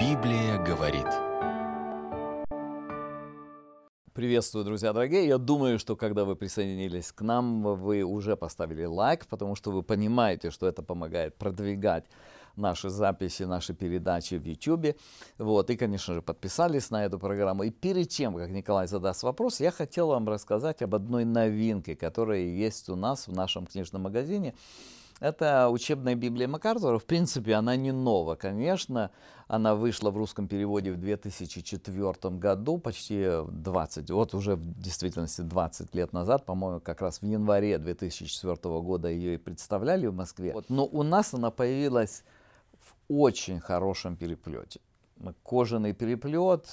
Библия говорит. Приветствую, друзья дорогие. Я думаю, что когда вы присоединились к нам, вы уже поставили лайк, потому что вы понимаете, что это помогает продвигать наши записи, наши передачи в YouTube. Вот, и, конечно же, подписались на эту программу. И перед тем, как Николай задаст вопрос, я хотел вам рассказать об одной новинке, которая есть у нас в нашем книжном магазине. Это учебная Библия МакАртура. В принципе, она не нова, конечно. Она вышла в русском переводе в 2004 году, почти 20, вот уже в действительности 20 лет назад, по-моему, как раз в январе 2004 года ее и представляли в Москве. Вот, но у нас она появилась в очень хорошем переплете. Кожаный переплет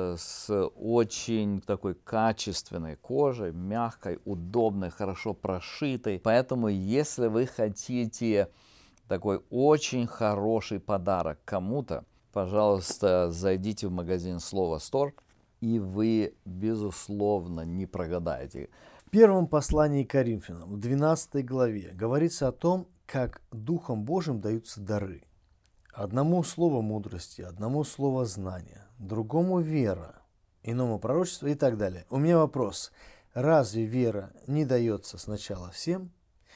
с очень такой качественной кожей, мягкой, удобной, хорошо прошитой. Поэтому, если вы хотите такой очень хороший подарок кому-то, пожалуйста, зайдите в магазин Слово Store, и вы, безусловно, не прогадаете. В первом послании к Коринфянам, в 12 главе, говорится о том, как Духом Божьим даются дары. Одному слово мудрости, одному слово знания, другому вера, иному пророчество и так далее. У меня вопрос. Разве вера не дается сначала всем,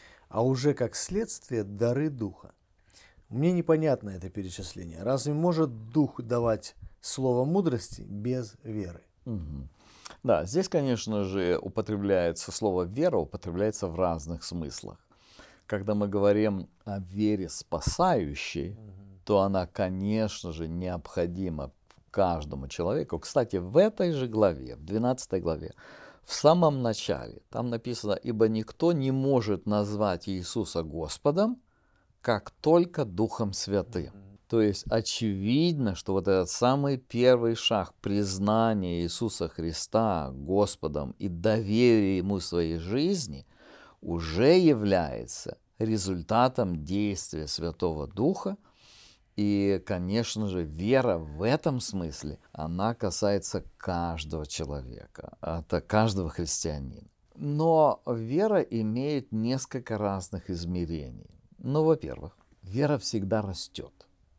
а уже как следствие дары Духа? Мне непонятно это перечисление. Разве может Дух давать слово мудрости без веры? Угу. Да, здесь, конечно же, употребляется слово «вера», употребляется в разных смыслах. Когда мы говорим о вере спасающей, то она, конечно же, необходима каждому человеку. Кстати, в этой же главе, в 12 главе, в самом начале, там написано: «Ибо никто не может назвать Иисуса Господом, как только Духом Святым». То есть очевидно, что вот этот самый первый шаг признания Иисуса Христа Господом и доверия Ему своей жизни уже является результатом действия Святого Духа. И, конечно же, вера в этом смысле, она касается каждого человека, это каждого христианина. Но вера имеет несколько разных измерений. Ну, во-первых, вера всегда растет.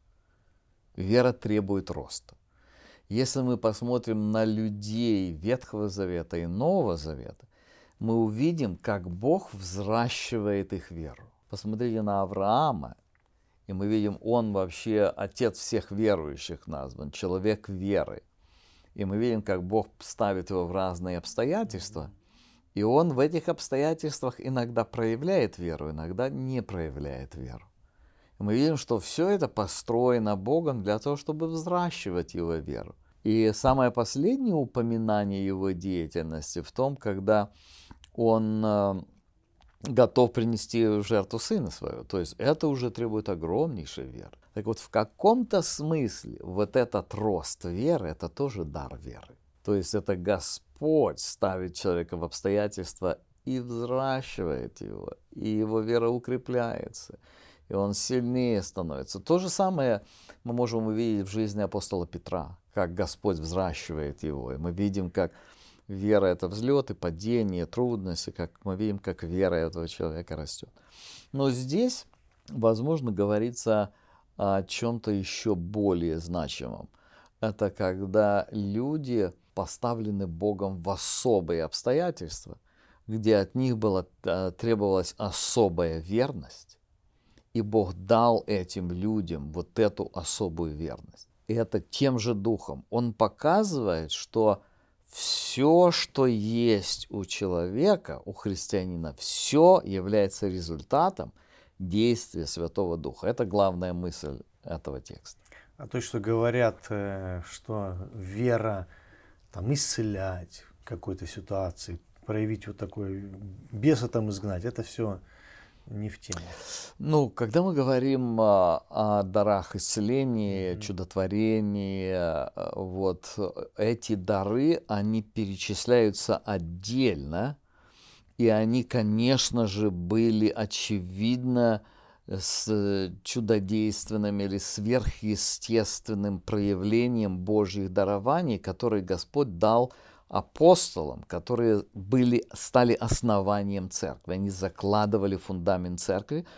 Вера требует роста. Если мы посмотрим на людей Ветхого Завета и Нового Завета, мы увидим, как Бог взращивает их веру. Посмотрите на Авраама, и мы видим, он вообще отец всех верующих назван, человек веры. И мы видим, как Бог ставит его в разные обстоятельства, и он в этих обстоятельствах иногда проявляет веру, иногда не проявляет веру. И мы видим, что все это построено Богом для того, чтобы взращивать его веру. И самое последнее упоминание его деятельности в том, когда он готов принести в жертву сына своего. То есть это уже требует огромнейшей веры. Так вот, в каком-то смысле вот этот рост веры, это тоже дар веры. То есть это Господь ставит человека в обстоятельства и взращивает его, и его вера укрепляется, и он сильнее становится. То же самое мы можем увидеть в жизни апостола Петра, как Господь взращивает его. И мы видим, как вера — это взлет и падение, трудности, как мы видим, как вера этого человека растет. Но здесь, возможно, говорится о чем-то еще более значимом. Это когда люди поставлены Богом в особые обстоятельства, где от них требовалась особая верность, и Бог дал этим людям вот эту особую верность. И это тем же Духом. Он показывает, что все, что есть у человека, у христианина, все является результатом действия Святого Духа. Это главная мысль этого текста. А то, что говорят, что вера там исцелять в какой-то ситуации, проявить вот такой, беса там изгнать, это все не в тему. Ну, когда мы говорим о дарах исцеления, чудотворения, вот эти дары, они перечисляются отдельно, и они, конечно же, были очевидно с чудодейственным или сверхъестественным проявлением Божьих дарований, которые Господь дал апостолам, которые стали основанием церкви. Они закладывали фундамент церкви,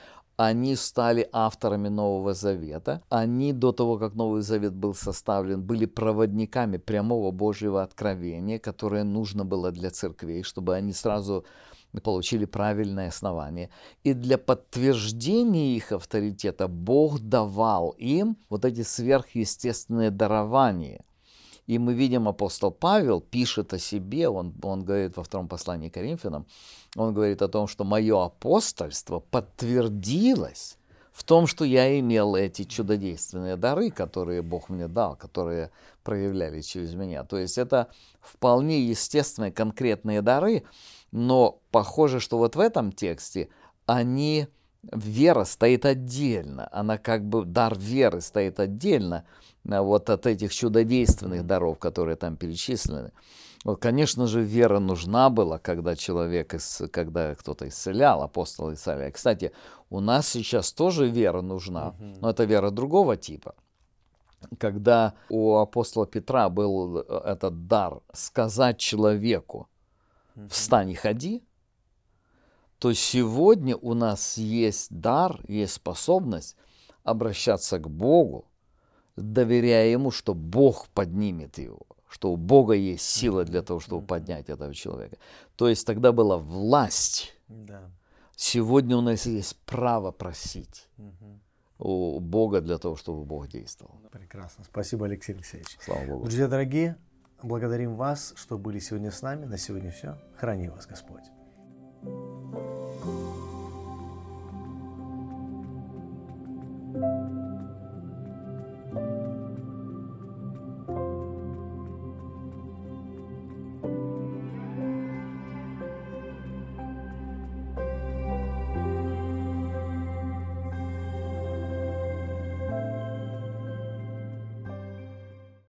они стали авторами Нового Завета. Они до того, как Новый Завет был составлен, были проводниками прямого Божьего откровения, которое нужно было для церквей, чтобы они сразу получили правильное основание. И для подтверждения их авторитета Бог давал им вот эти сверхъестественные дарования. И мы видим, апостол Павел пишет о себе, он говорит во втором послании к Коринфянам, он говорит о том, что мое апостольство подтвердилось в том, что я имел эти чудодейственные дары, которые Бог мне дал, которые проявляли через меня. То есть это вполне естественные конкретные дары, но похоже, что вот в этом тексте вера стоит отдельно, она как бы, дар веры стоит отдельно вот от этих чудодейственных даров, которые там перечислены. Вот, конечно же, вера нужна была, когда кто-то исцелял, апостол исцелял. Кстати, у нас сейчас тоже вера нужна, но это вера другого типа. Когда у апостола Петра был этот дар сказать человеку «встань и ходи», то сегодня у нас есть дар, есть способность обращаться к Богу, доверяя Ему, что Бог поднимет его, что у Бога есть сила для того, чтобы поднять этого человека. То есть тогда была власть. Да. Сегодня у нас есть право просить у Бога для того, чтобы Бог действовал. Прекрасно. Спасибо, Алексей Алексеевич. Слава Богу. Друзья дорогие, благодарим вас, что были сегодня с нами. На сегодня все. Храни вас Господь.